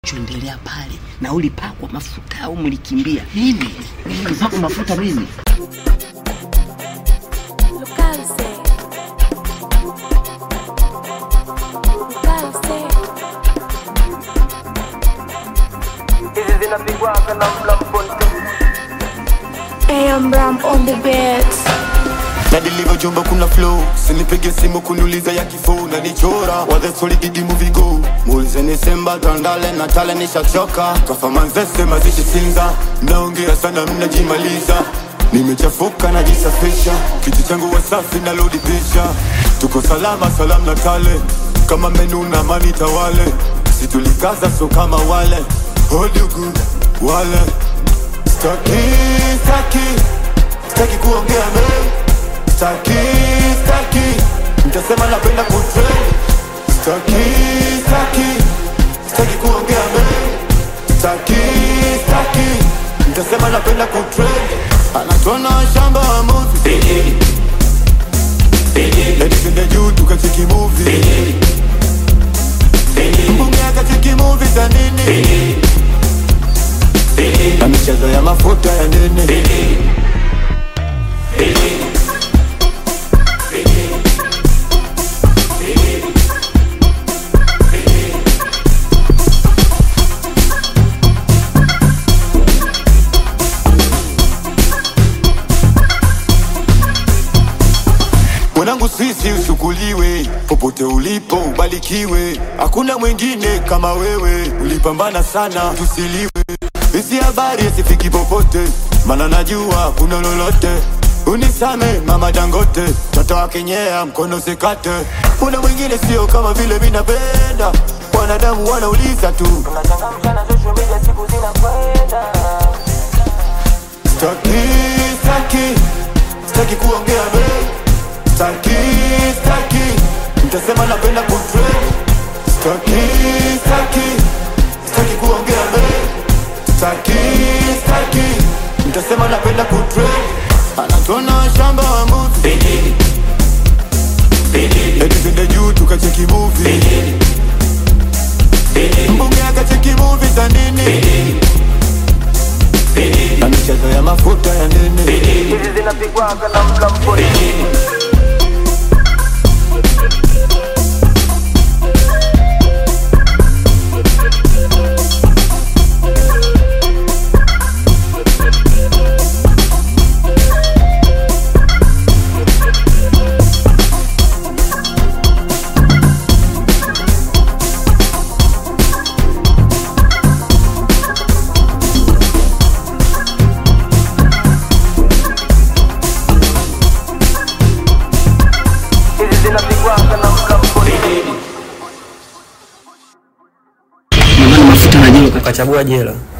Tuendelea pale na ulipakwa mafuta au mlikimbia? Mimi nilipakwa mafuta mimi. AM Ram on the beats. Na deliver jumba kuna flow. Sinipege simu kuniuliza ya kifo na nichora. What the solid did movie go. Mulize nisemba tandale na tale nishachoka. Kafa manzese mazishi sinza. Naongea sana mnajimaliza. Nimechafuka najisafisha. Kitu changu wasafi na lodi pisha. Tuko salama salam na tale. Kama menu na mani tawale. Situlikaza so kama wale. Hold you good wale. Staki kuongea me. Staki nitasema napenda kutrend. Staki kuongea me. Staki nitasema napenda kutrend. Anatona shamba wa movie. Ladies in the juu tukacheki movie. Mbunge akacheki movie za nini. Na michezo ya mafuta ya nini. Mwanangu sisi ushukuliwe, popote ulipo ubalikiwe. Hakuna mwingine kama wewe, ulipambana sana tusiliwe. Isi habari sifiki popote, mana najua kuna lolote. Unisame mama Dangote, toto wa kenyea mkono sikate. Kuna mwingine sio kama vile minapenda. Wanadamu wanauliza tu, tunachangamsha na social media siku zinakwenda. Staki kuongea me. Staki nitasema napenda kutrend. Staki kuongea me. Staki nitasema napenda kutrend. Anatona shamba wa movie. Ladies in the juu tukacheki movie. Mbunge akacheki movie za nini. Na michezo ya mafuta ya nini. Hizi zinapigwa kana mkamponi. Ukachagua jela.